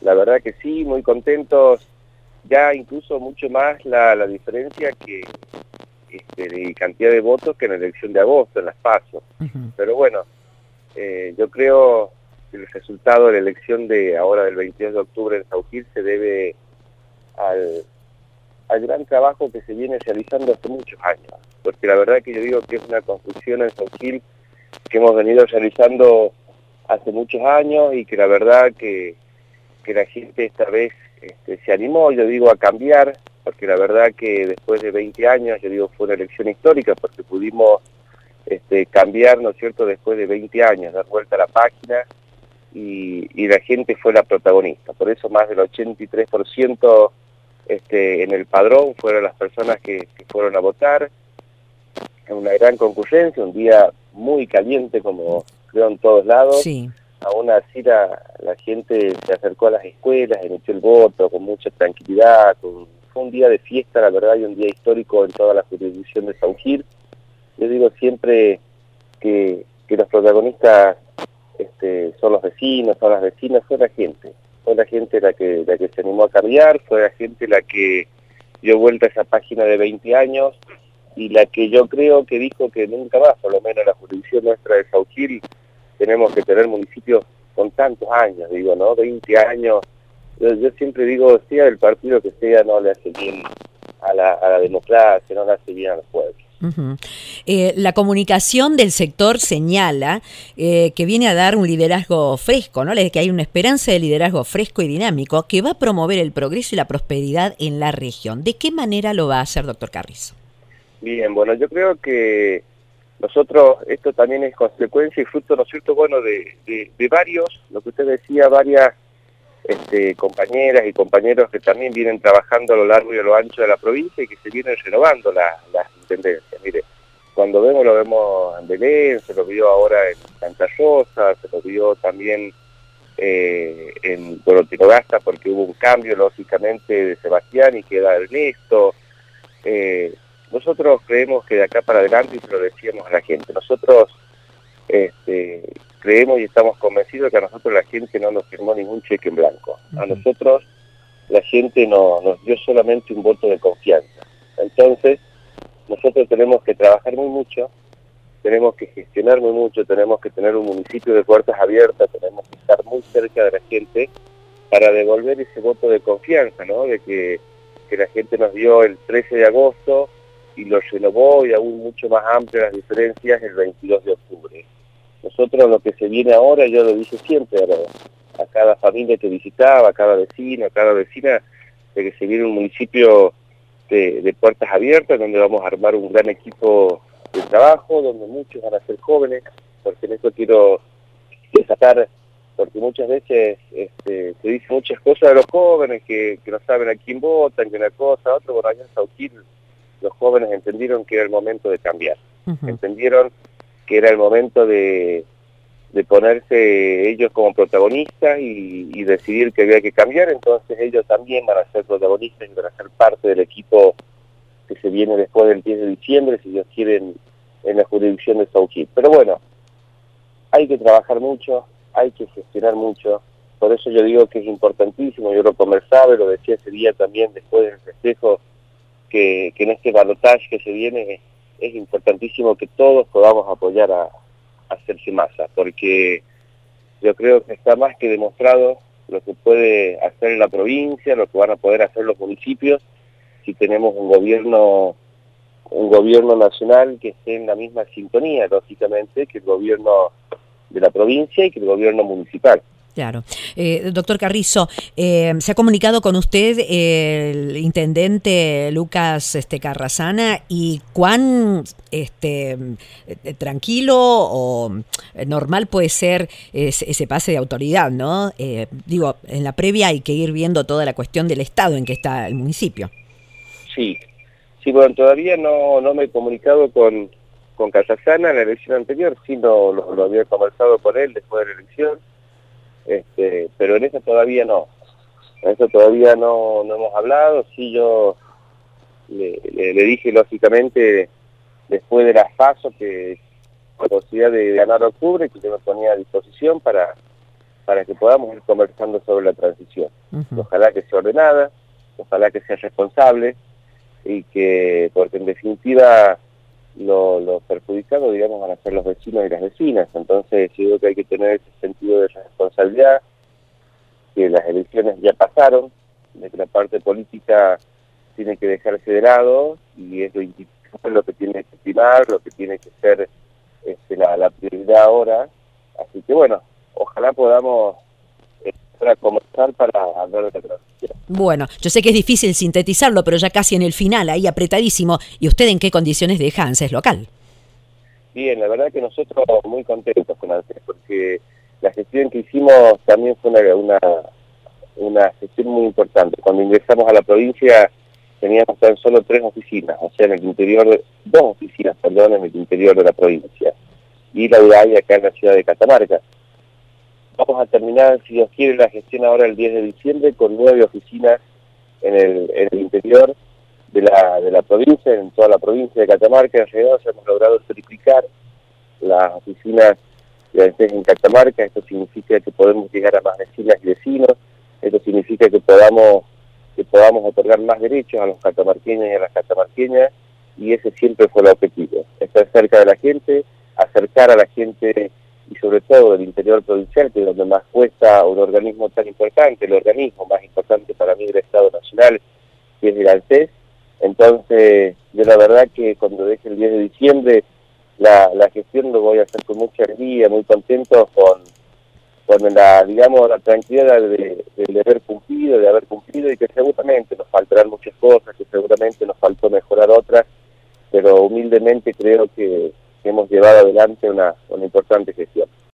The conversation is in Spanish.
La verdad que sí, muy contentos, ya incluso mucho más la diferencia que de cantidad de votos que en la elección de agosto, en las PASO. Pero bueno, yo creo que el resultado de la elección de ahora del 22 de octubre en Saujil se debe al gran trabajo que se viene realizando hace muchos años, porque la verdad que yo digo que es una construcción en Saujil que hemos venido realizando hace muchos años y que la verdad que la gente esta vez se animó, yo digo, a cambiar, porque la verdad que después de 20 años, yo digo, fue una elección histórica, porque pudimos cambiar, ¿no es cierto?, después de 20 años, dar vuelta a la página, y la gente fue la protagonista. Por eso más del 83% en el padrón fueron las personas que fueron a votar, en una gran concurrencia, un día muy caliente, como creo en todos lados. Sí. Aún así la gente se acercó a las escuelas, emitió el voto con mucha tranquilidad, fue un día de fiesta, la verdad, y un día histórico en toda la jurisdicción de Saujil. Yo digo siempre que los protagonistas son los vecinos, son las vecinas, fue la gente la que se animó a cambiar, fue la gente la que dio vuelta a esa página de 20 años, y la que yo creo que dijo que nunca más, por lo menos en la jurisdicción nuestra de Saujil, tenemos que tener municipios con tantos años, digo, ¿no? 20 años. Yo siempre digo, sea el partido que sea, no le hace bien a la democracia, no le hace bien a los pueblos. La comunicación del sector señala que viene a dar un liderazgo fresco, ¿no? Que hay una esperanza de liderazgo fresco y dinámico que va a promover el progreso y la prosperidad en la región. ¿De qué manera lo va a hacer, doctor Carrizo? Bien, bueno, yo creo que nosotros, esto también es consecuencia y fruto, ¿no es cierto?, bueno, de varios, lo que usted decía, varias compañeras y compañeros que también vienen trabajando a lo largo y a lo ancho de la provincia y que se vienen renovando las intendencias. Mire, cuando lo vemos en Belén, se lo vio ahora en Santa Rosa, se lo vio también en Tinogasta, porque hubo un cambio, lógicamente, de Sebastián y queda Ernesto. Nosotros creemos que de acá para adelante, y se lo decíamos a la gente, nosotros creemos y estamos convencidos que a nosotros la gente no nos firmó ningún cheque en blanco. A nosotros la gente nos dio solamente un voto de confianza. Entonces, nosotros tenemos que trabajar muy mucho, tenemos que gestionar muy mucho, tenemos que tener un municipio de puertas abiertas, tenemos que estar muy cerca de la gente para devolver ese voto de confianza, ¿no? De que la gente nos dio el 13 de agosto y lo renovó, y aún mucho más amplias las diferencias el 22 de octubre. Nosotros lo que se viene ahora, yo lo dije siempre a cada familia que visitaba, a cada vecino, a cada vecina, de que se viene un municipio de puertas abiertas, donde vamos a armar un gran equipo de trabajo, donde muchos van a ser jóvenes, porque en esto quiero destacar, porque muchas veces se dicen muchas cosas de los jóvenes, que no saben a quién votan, que una cosa, otra. Bueno, allá en Saujil los jóvenes entendieron que era el momento de cambiar, entendieron que era el momento de ponerse ellos como protagonistas y decidir que había que cambiar. Entonces ellos también van a ser protagonistas y van a ser parte del equipo que se viene después del 10 de diciembre, si Dios quiere, en la jurisdicción de Saujil. Pero bueno, hay que trabajar mucho, hay que gestionar mucho, por eso yo digo que es importantísimo, yo lo conversaba y lo decía ese día también después del festejo, que en este balotaje que se viene es importantísimo que todos podamos apoyar a hacerse masa, porque yo creo que está más que demostrado lo que puede hacer la provincia, lo que van a poder hacer los municipios, si tenemos un gobierno nacional que esté en la misma sintonía, lógicamente, que el gobierno de la provincia y que el gobierno municipal. Claro. Doctor Carrizo, ¿se ha comunicado con usted el intendente Lucas Carrasana y cuán tranquilo o normal puede ser ese pase de autoridad, ¿no? Digo, en la previa hay que ir viendo toda la cuestión del estado en que está el municipio. Sí, bueno, todavía no me he comunicado con Carrasana en la elección anterior, sí lo había conversado con él después de la elección. Pero en eso todavía no. En eso todavía no hemos hablado. Sí, yo le dije lógicamente después de las PASO que con la posibilidad de ganar octubre, que yo me ponía a disposición para para que podamos ir conversando sobre la transición. Ojalá que sea ordenada, ojalá que sea responsable, y que, porque en definitiva los perjudicados, digamos, van a ser los vecinos y las vecinas. Entonces yo creo que hay que tener ese sentido de responsabilidad, que las elecciones ya pasaron, de que la parte política tiene que dejarse de lado, y es lo que tiene que primar, lo que tiene que ser la prioridad ahora. Así que bueno, ojalá podamos comenzar para hablar de la transición. Bueno, yo sé que es difícil sintetizarlo, pero ya casi en el final, ahí apretadísimo. ¿Y usted en qué condiciones deja ANSES local? Bien, la verdad que nosotros muy contentos con ANSES, porque la gestión que hicimos también fue una gestión muy importante. Cuando ingresamos a la provincia teníamos tan solo 3 oficinas, o sea, en el interior, 2 oficinas, perdón, en el interior de la provincia, y la UDAI acá en la ciudad de Catamarca. Vamos a terminar, si Dios quiere, la gestión ahora el 10 de diciembre con 9 oficinas en el interior de la provincia, en toda la provincia de Catamarca. Alrededor hemos logrado triplicar las oficinas de ANSES en Catamarca. Esto significa que podemos llegar a más vecinas y vecinos. Esto significa que podamos otorgar más derechos a los catamarqueños y a las catamarqueñas, y ese siempre fue el objetivo: estar cerca de la gente, acercar a la gente, y sobre todo del interior provincial, que es donde más cuesta un organismo tan importante, el organismo más importante para mí del Estado Nacional, que es el ANSES. Entonces, yo la verdad que cuando deje el 10 de diciembre, la gestión lo voy a hacer con mucha alegría, muy contento, con la tranquilidad de haber cumplido, y que seguramente nos faltarán muchas cosas, que seguramente nos faltó mejorar otras, pero humildemente creo que hemos llevado adelante una importante gestión.